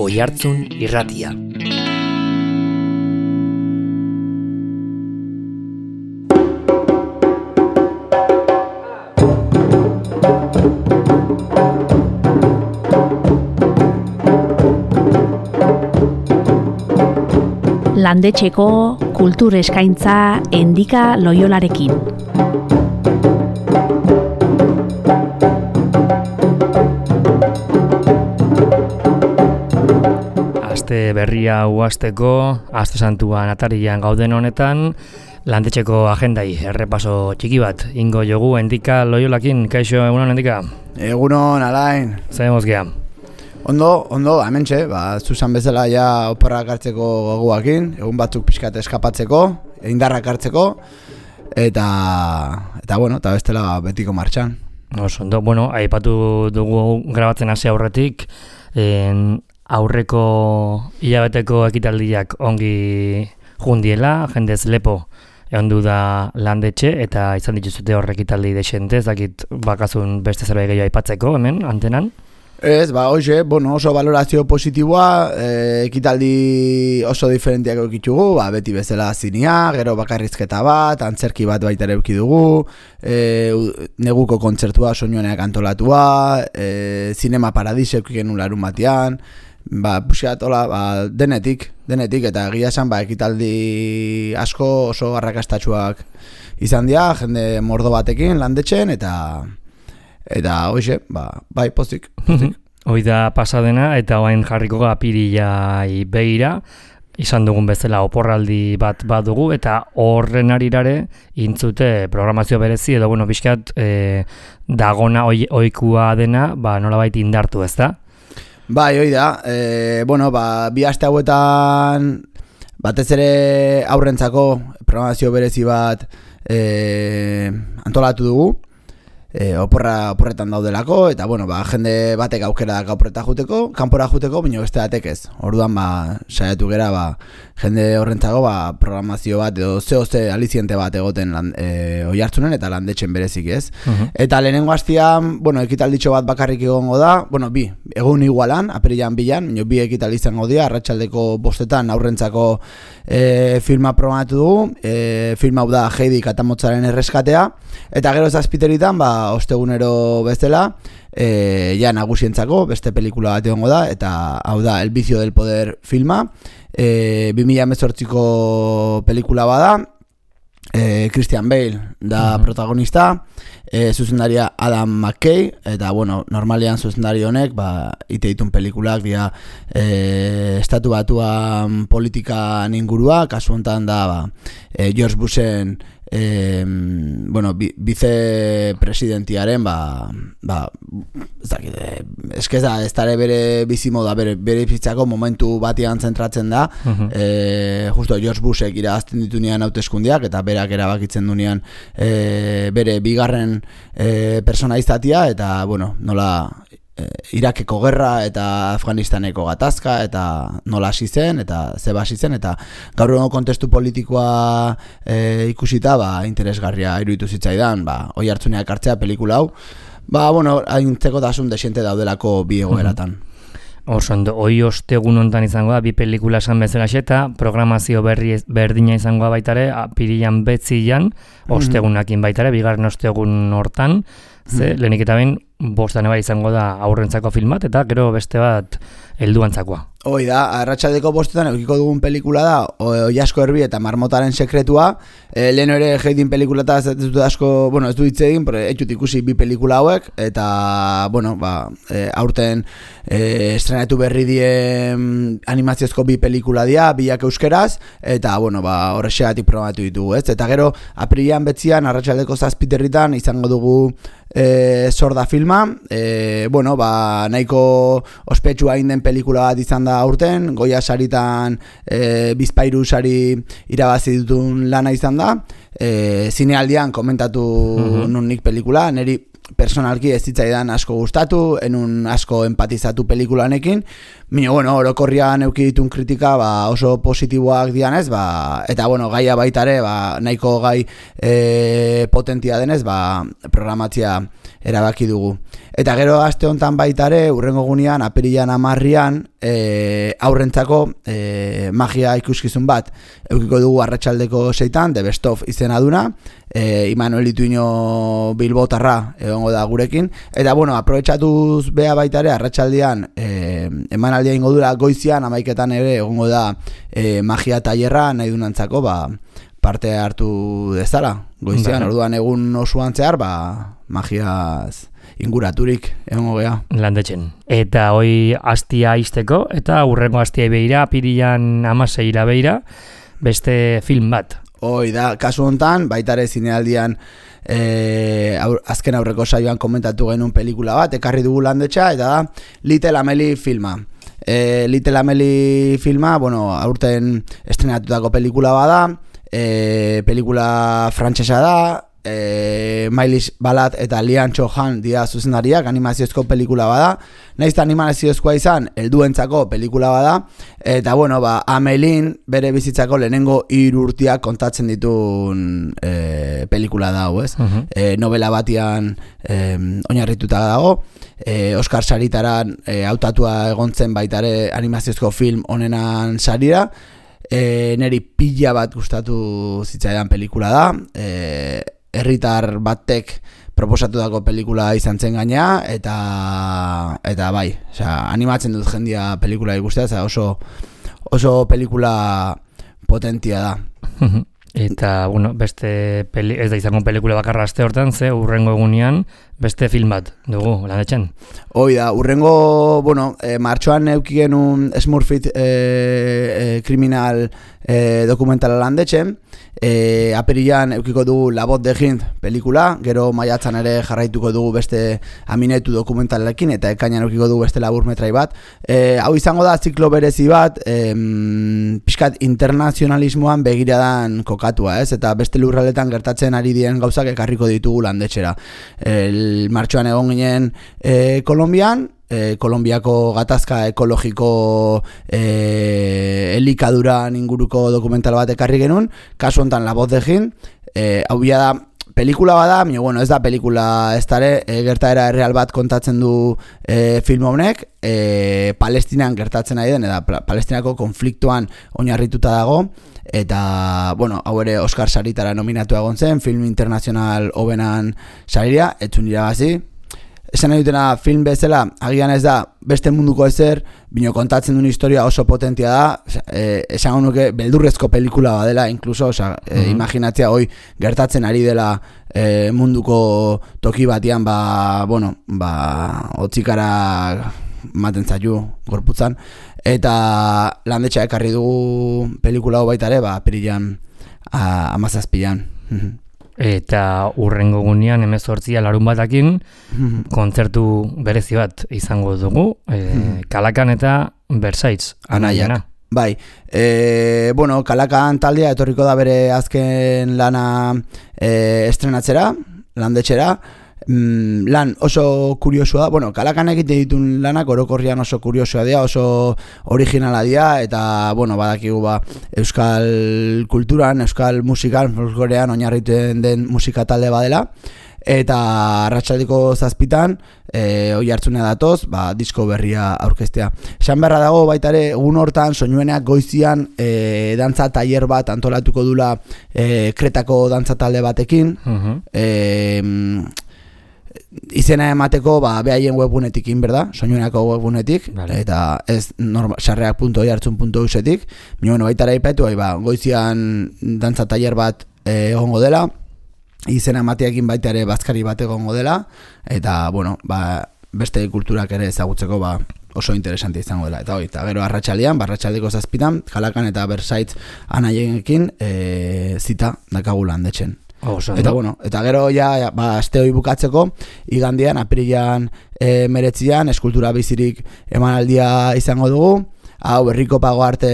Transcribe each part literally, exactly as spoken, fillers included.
Oihartzun Irratia. Landetxeko kultur eskaintza Endika Loiolarekin. Aste berria uasteko, aste santuan atarian gauden honetan, landetxeko agendai errepaso txiki bat ingo jogu Endika Loiolakin. Kaixo, egunon Endika? Egunon, Alain. Zer mozgea? Ondo, ondo, hementxe, ba, zuzan bezala ja oporrak hartzeko goguakin, egun batzuk pixkat eskapatzeko, indarrak hartzeko, eta, eta bueno, eta bestela betiko martxan. Oso, ondo, bueno, aipatu dugu grabatzen hasi aurretik, en, aurreko hilabeteko ekitaldiak ongi jundiela, jendez lepo egondu da landetxe, eta izan dituzute horrek ekitaldi desente, ez dakit bakazun beste zerbait gehiago aipatzeko hemen, antenan? Ez, ba, hoxe, bueno, oso valorazio positiboa, e, ekitaldi oso diferentiak eukitugu, ba, beti bezala zinia, gero bakarrizketa bat, antzerki bat baita ere euki dugu, e, neguko kontzertua soinuaneak antolatua, e, Zinema Paradise euki genuen larun batean, ba, puxat, hola, ba, denetik, denetik, eta egia esan, ba, ekitaldi asko oso arrakastatsuak izan dira, jende mordo batekin landetxen, eta... Eta hoxe, ba, bai, pozik. pozik. Hoi da pasadena, eta oain jarriko apirilai beira, izan dugun bezala oporraldi bat badugu, eta horren arirare intzute programazio berezi, edo bueno, bizkat e, dagona oi, oikua dena, ba, nolabait indartu, ez da? Bai, hoi da, e, bueno, ba, bi aste hauetan batez ere aurrentzako programazio berezi bat e, antolatu dugu, E, oporra, oporretan daudelako, eta bueno, ba, jende batek aukera daka oporreta juteko, kanpora juteko, baina beste batek ez. Orduan, ba, saiatu gera, ba, jende horrentzago, ba, programazio bat, edo zeo ze aliziente bat egoten lan, e, oihartzunen eta landetxen berezik ez. Uh-huh. Eta lehenengo hastian, bueno, ekitalditxo bat bakarrik egongo da, bueno, bi, egun igualan, apirilan bilan, baina bi ekitaldi izango dira, arratsaldeko bostetan aurrentzako e, filma programatu dugu, e, film hau da Heidi Katamotzaren erreskatea, eta gero zazpiteritan, ba, ostegunero bezala, e, ja nagusientzako beste pelikula bat egongo da, eta hau da El Vicio del Poder filma, e, bi mila hemezortziko pelikula bada, e, Christian Bale da uh-huh. protagonista, e, zuzendaria Adam McKay, eta bueno, normalean zuzendari honek, ba, ite ditun pelikulak dira e, estatu batuan politikan ingurua, kasu honetan da ba, e, George Bushen Eh, bueno, bi, vicepresidentiaren ba, ba, ez dakit, eske da, ez dara bere bizimoda, bere, bere bizitzako momentu batian zentratzen da, uh-huh. eh, justo George Bushek irabazten ditu nian hauteskundiak, eta berak erabakitzen du nian eh, bere bigarren eh, persona izatia, eta, bueno, nola... Irakeko gerra eta Afganistaneko gatazka eta nola hasi zen eta zeba hasi zen eta gaur egungo kontestu politikoa e, ikusita ba, interesgarria iruditu zitzaidan ba, oihartzuneak hartzea pelikula hau ba, bueno, haintzekotasun desiente daudelako bi egoeratan. Oso ondo, hoi ostegun hontan izango da, bi pelikula esan bezala eta programazio berri berdina izango da baitare, apirilan betzian, ostegunakin baitare, bigarren ostegun hortan, ze, lehenik eta behin, bostan eba izango da aurrentzako filmat, eta gero beste bat helduantzakoa. Hoi da, arratsaldeko bostetan eukiko dugun pelikula da Oiasko Erbi eta Marmotaren sekretua. E, lehen ere Heidin pelikula eta ez dut asko, bueno, ez du hitz egin, pero etxut ikusi bi pelikula hauek, eta, bueno, ba, e, aurten e, estrenatu berri dien animaziozko bi pelikula dia, biak euskeraz, eta, bueno, ba, horrexegatik probatu ditugu, ez? Eta gero, aprilian betzian, arratsaldeko zazpiterritan, izango dugu e, Sorda filma, e, bueno, ba, nahiko ospetsua egin den pelikula bat izan da aurten, Goya saritan e, bizpairu sari irabazi dutun lana izan da, e, zinealdian komentatu uh-huh. nun nik pelikula, niri personalki ez zitzaidan asko gustatu, enun asko empatizatu pelikulanekin, Mino, bueno, orokorrian euki ditun kritika ba, oso positiboak dianez, ba, eta bueno, gaia baitare, ba, nahiko gai e, potentia denez, ba, programatzia erabaki dugu. Eta gero aste hontan baitare, urrengo gunean, apirilan amarrian, e, aurrentzako e, magia ikuskizun bat, eukiko dugu arratsaldeko seitan, The Best of izena duna, e, Imanol Ituino Bilbotarra egongo da gurekin, eta bueno, aprobetxatuz beha baitare, arratsaldean e, emanaldia ingo dura goizian, amaiketan ere egongo da e, magia tailerra nahi dunantzako, ba, parte hartu dezala, goizian, Bale. Orduan egun osoan zehar, ba, magiaz inguraturik egongo gea. Landetxen. Eta hoi astia izteko, eta urrengo astia beira, apirilan amaseira beira, beste film bat. Hoi da, kasu hontan, baitare zinealdian e, aur, azken aurreko saioan komentatu genuen pelikula bat, ekarri dugu Landetxa, eta da Little Amelie filma. E, Little Amelie filma, bueno, aurten estrenatutako pelikula bada, e, pelikula frantsesa da, e, Mailish Balat eta Lian Cho-han dira zuzendariak, animaziozko pelikula bada, nahiz animaziozkoa izan, helduentzako pelikula bada, eta bueno, ba, Amelin bere bizitzako lehenengo hiru urteak kontatzen ditun e, pelikula da, ez? Uh-huh. E, novela batian e, oinarrituta dago, e, Oscar saritaran e, hautatua egontzen baitare animaziozko film honenan sarira, e, neri pila bat gustatu zitzaidan pelikula da, e, herritar batek proposatutako pelikula izan zen gaina, eta eta bai, osea, animatzen dut jendia pelikula ikustea, oso oso pelikula potentia da. Eta, bueno, beste peli, ez da izango pelikula bakarra aste hortan, ze urrengo egunean beste film bat dugu, Landetxen. Hoi da, urrengo, bueno, e, martxoan euki genuen Smurfit e, e, kriminal e, dokumentala Landetxen, e, apirilan eukiko dugu La Voz de Hind pelikula, gero maiatzan ere jarraituko dugu beste Aminetu dokumentalekin, eta ekainan eukiko dugu beste laburmetrai bat. E, hau izango da ziklo berezi bat, e, pixkat internazionalismoan begiradan kokatua, ez? Eta beste lurraletan gertatzen ari diren gauzak ekarriko ditugu Landetxera. El martxoan egon ginen e, Kolombian, e, Kolombiako gatazka ekologiko e, elikaduran inguruko dokumental bat ekarri genuen, kasu hontan La Voz de Hind, e, hau bia da pelikula bada, baina bueno, ez da pelikula ez dare, e, gertaera erreal bat kontatzen du e, film honek, e, Palestinan gertatzen ari den, eta Palestinako konfliktuan oinarrituta dago, eta, bueno, hau ere Oscar saritara nominatu egon zen, film internazional hobenan sarira, etzun irabazi. Esan nahi dutena film bezala, agian ez da beste munduko ezer, bino kontatzen duen historia oso potentia da, e, esan nuke beldurrezko pelikula badela, inkluso, oza, e, mm-hmm. imaginatzea hoi gertatzen ari dela e, munduko toki batian, ba, bueno, ba, otzikara maten zaitu gorputzan, eta Landetxa ekarri dugu pelikula hau baita ere, ba, apirilan amazazpilan. Eta urrengo gunean hemezortzia larun batakin kontzertu berezi bat izango dugu, e, Kalakan eta Versailles Anaiak. Bai, e, bueno, Kalakan taldea etorriko da bere azken lana e, estrenatzera, Landetxera, mm, lan oso kuriosua da, bueno, Kalakan egite ditun lanak orokorrian oso kuriosua dira, oso originala dira, eta, bueno, badakigu ba, euskal kulturan, euskal musikan, folklorean oinarrituen den musika talde badela, eta arratsaldeko zazpitan e, oi hartzunea datoz, ba, disko berria aurkeztea. Esan beharra dago baita ere, egun hortan soinuenak goizian e, dantza tailer bat antolatuko dula e, Kretako dantza talde batekin, uh-huh. e, izena emateko ba, behaien webunetik inberda, soinuenako webunetik, vale. Eta ez sarreak puntu oi hartzun puntu usetik, bueno, baita ere ipatu, ba, goizian dantza tailer bat e, egongo dela, izena emateakin baita ere bazkari bat egongo dela, eta, bueno, ba, beste kulturak ere ezagutzeko ba, oso interesante izango dela. Eta hori, eta gero arratsaldean, arratsaldeko zazpitan, Kalakan eta Versailles anaiekin e, zita dakagu Landetxen. Oh, eta, bueno, eta gero ja, ba, aste hori bukatzeko, igandian, apirilan e, meretzian, eskultura bizirik emanaldia izango dugu, hau herriko pago arte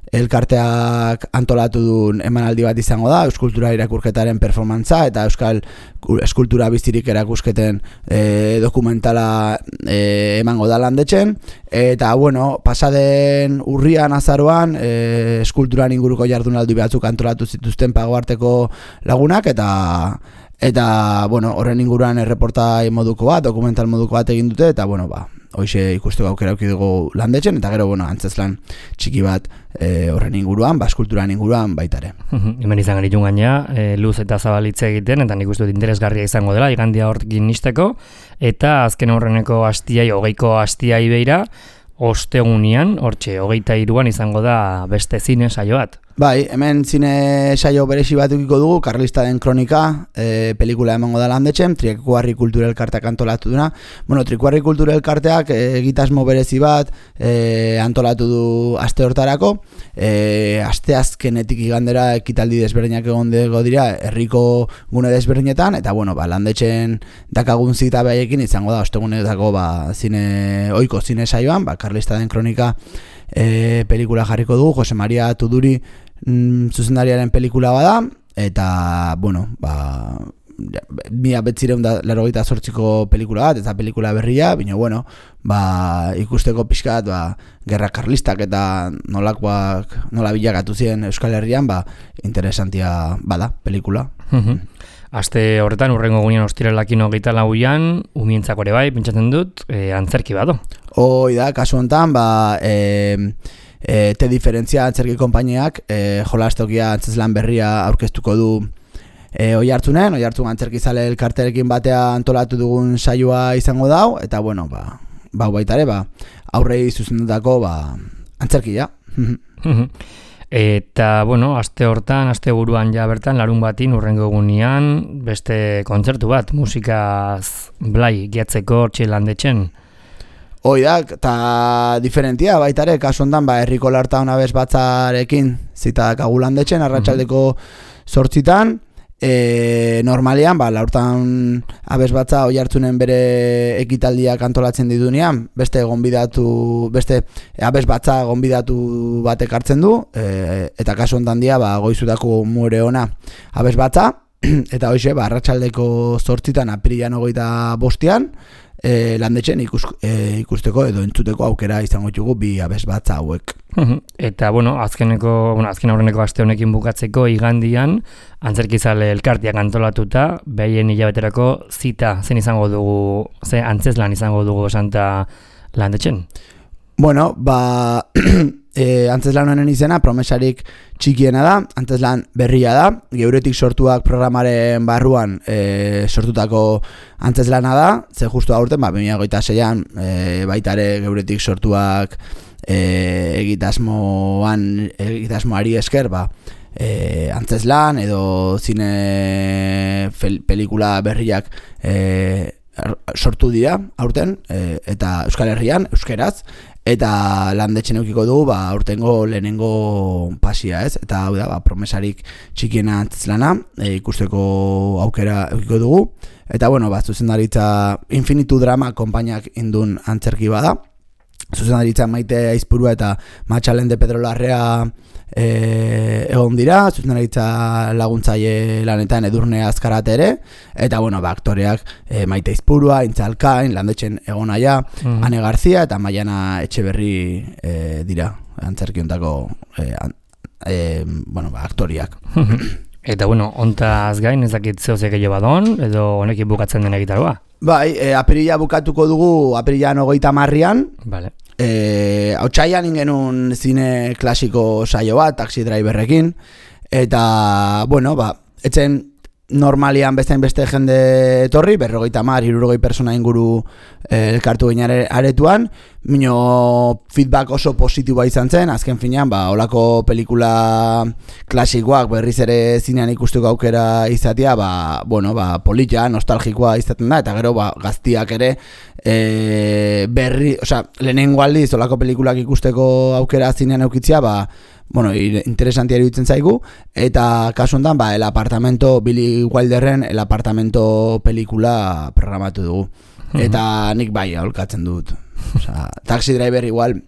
elkarteak antolatu duen emanaldi bat izango da, Euskultura irakurketaren performantza eta Euskal Eskultura bizirik erakusketen e, dokumentala e, emango da Landetxen, eta bueno, pasaden urrian azaroan e, eskulturan inguruko jardunaldi batzuk antolatu zituzten Pagoarteko lagunak, eta eta bueno, horren inguruan erreportai moduko bat, dokumental moduko bat egin dute, eta bueno, ba, hoxe ikusteko aukera auki dugu Landetxen, eta gero, bueno, antzezlan txiki bat e, horren inguruan, baskulturan inguruan baitare. Hemen izan garitun gaina, e, luz eta zabalitze egiten, eta nik uste dut interesgarria izango dela, igandia horrekin nisteko, eta azken horreneko hastiai, hogeiko hastiai beira, ostegunian, hortxe, hogeita hiruan izango da beste zine saio bat. Bai, hemen zine saio berezi bat ukiko dugu, Karlistaren kronika, e, pelikula emango da Landetxen, Trikuarri Kultura Elkarteak antolatu duna. Bueno, Trikuarri Kultura Elkarteak e, egitasmo berezi bat e, antolatu du aste hortarako, e, aste azkenetik igandera ekitaldi desberdinak egon dugu dira, herriko gune desberdinetan, eta bueno, ba, Landetxen dakagun zita behaiekin izango da, ostegunetako ba, zine, oiko zine saioan, ba, Karlistaren kronika e, pelikula jarriko du, Jose Maria Tuduri mm, zuzendariaren pelikula bada, eta, bueno, ba, mila betzireun da larogeita zortziko pelikula bat, eta pelikula berria, baina, bueno, ba, ikusteko pixkat, ba, gerra karlistak eta nolakoak, nola bilakatu ziren Euskal Herrian, ba, interesantia bada, pelikula. Aste horretan, urrengo gunean ostiralakin hogeita lauian, umientzako ere bai, pentsatzen dut, e, antzerki bado. Hoi da, kasu honetan, ba, e, e, te diferentzia antzerki konpainiak, e, jolastokia antzeslan berria aurkeztuko du e, oi hartzunen, oi hartzun antzerki zale elkarterekin batea antolatu dugun saioa izango dau, eta bueno, ba, ba baitare, ba, aurrei zuzendutako, ba, antzerkia. Eta, bueno, aste hortan, aste buruan ja bertan, larun batin, urrengo egunean, beste kontzertu bat, musikaz blai, giatzeko hortxe Landetxen. Hoi da, eta diferentia, baitare, kasu ondan, ba, herriko larta hona bez batzarekin, zita dakagu Landetxen, arratsaldeko zortzitan, E, normalean, ba, laurtan abez batza oi hartzunen bere ekitaldiak antolatzen ditunean, beste gonbidatu, beste abez batza gonbidatu batek hartzen du, e, eta kasu hontan dia, ba, goizutako muere ona abez batza, eta hoxe, ba, arratsaldeko zortzitan apirilan hogeita bostean, e, Landetxen ikus, e, ikusteko edo entzuteko aukera izango ditugu bi abez batza hauek. Eta, bueno, azkeneko, bueno, azken aurreneko aste honekin bukatzeko igandian, antzerkizale elkartiak antolatuta, behien hilabeterako zita, zen izango dugu, ze antzeslan izango dugu Santa Landetxen? Bueno, ba, e, antzeslan honen izena, promesarik txikiena da, antzeslan berria da, geuretik sortuak programaren barruan e, sortutako antzeslana da, ze justu aurten, ba, bi mila hogeita seian e, baitare geuretik sortuak e, egitasmoan, egitasmoari esker, ba, e, antzeslan edo zine fel, pelikula berriak e, sortu dira aurten, e, eta Euskal Herrian, euskeraz, eta Landetxen eukiko dugu, ba, aurtengo lehenengo pasia, ez? Eta hau da, ba, promesarik txikiena antzeslana, e, ikusteko aukera eukiko dugu. Eta, bueno, ba, zuzendaritza Infinitu Drama konpainiak indun antzerki bada. Zuzendaritza Maite Aizpurua eta Matxalen de Pedro Larrea e, egon dira, zuzendaritza laguntzaile lanetan Edurne Azkarate ere, eta bueno, ba, aktoreak e, Maite Aizpurua, Intzalkain, Landetxen egon aia, mm. Ane Garzia eta Maiana Etxeberri e, dira, antzerki hontako e, an, e, bueno, ba, aktoriak. Eta bueno, ontaz gain ez dakit zehozek gehiago badon, edo honekin bukatzen den egitaroa? Bai, e, apirila bukatuko dugu, apirilan hogeita marrian. Vale. E, Otsaian ingenun zine klasiko saio bat, Taxi Driverrekin, eta, bueno, ba, etzen normalian bestein beste jende etorri, berrogeita mar, hirurogei persona inguru eh, elkartu ginare aretuan, mino feedback oso positiboa izan zen, azken finean, ba, olako pelikula klasikoak berriz ere zinean ikusteko aukera izatea, ba, bueno, ba, polita, nostalgikoa izaten da, eta gero, ba, gaztiak ere, e, berri, osea, lehenengo aldiz, olako pelikulak ikusteko aukera zinean eukitzea, ba, bueno, interesantia iruditzen zaigu, eta kasu honetan, ba, el apartamento, Billy Wilderren el apartamento pelikula programatu dugu. Eta nik bai, aholkatzen dut. Osea, Taxi Driver igual,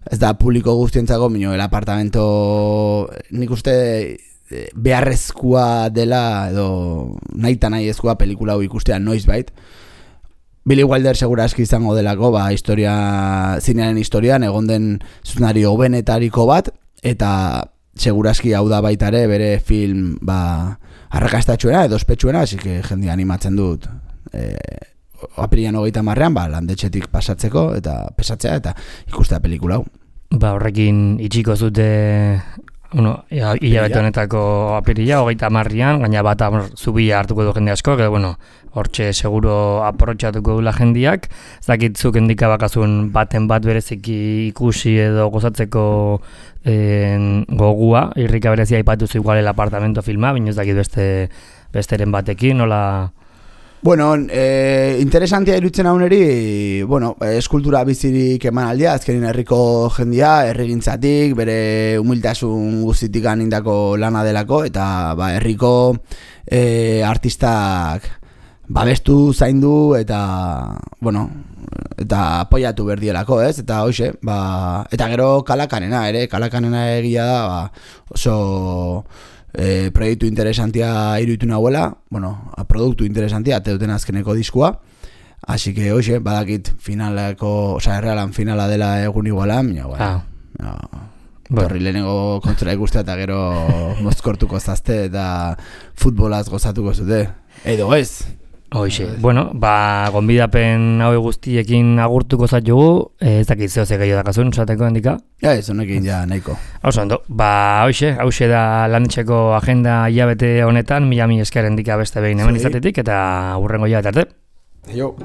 ez da publiko guztientzako, minio, el apartamento, nik uste beharrezkoa dela, edo nahi eta nahi ezkoa pelikula hau ikustea noiz bait. Billy Wilder segura aski izango delako, ba, historia, zinearen historian, egon den zuzunari hobenetariko bat, eta seguraski hau da baita ere bere film ba, arrakastatxuena edo ospetsuena, así que jende animatzen dut e, apirian hogeita marrean, ba, landetxetik pasatzeko eta pesatzea eta ikustea pelikula hau. Ba, horrekin itxiko zute bueno, hilabete honetako apirila, hogeita marrian, gaina bat zubia hartuko du jende asko, que bueno, hortxe seguro aprotxatuko dula jendiak, ez dakit zuk endika bakazun baten bat bereziki ikusi edo gozatzeko en, gogua, irrika berezia ipatuzu igual el apartamento filma, baina ez dakit beste besteren batekin, nola... Bueno, eh, interesantia irutzen hauneri, bueno, eskultura bizirik eman aldia, azkenin herriko jendia, herrigintzatik, bere humiltasun guztitik anindako lana delako, eta ba, herriko eh, artistak babestu, zaindu, eta, bueno, eta apoiatu berdielako, ez? Eta hoxe, ba, eta gero kalakanena, ere, kalakanena egia da, ba, oso... E, proiektu interesantia iruditu nahuela, bueno, a produktu interesantia ateuten azkeneko diskua, así que hoxe, badakit finalako, oza, errealan finala dela egun igualan, mina, bueno, ah. no, torri lehenengo kontzera ikustea eta gero mozkortuko zazte eta futbolaz gozatuko zute, edo ez. Hoxe, bueno, ba, gonbidapen hau guztiekin agurtuko zaitugu, ez dakit zeo ze gehiago dakazun, zateko handika? Ja, ez honekin ja nahiko. Hauzo, ondo, ba, hoxe, hauxe da landetxeko agenda hilabete honetan, mila mi esker handika beste behin hemen izatetik, eta hurrengo hilabete arte. Jo.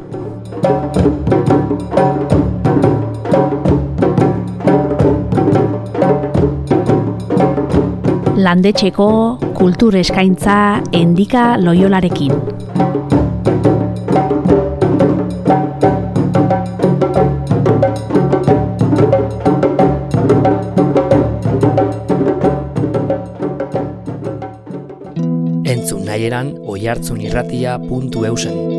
Landetxeko kultur eskaintza Endika Loiolarekin. Entzun nahieran oihartzunirratia puntu eusen.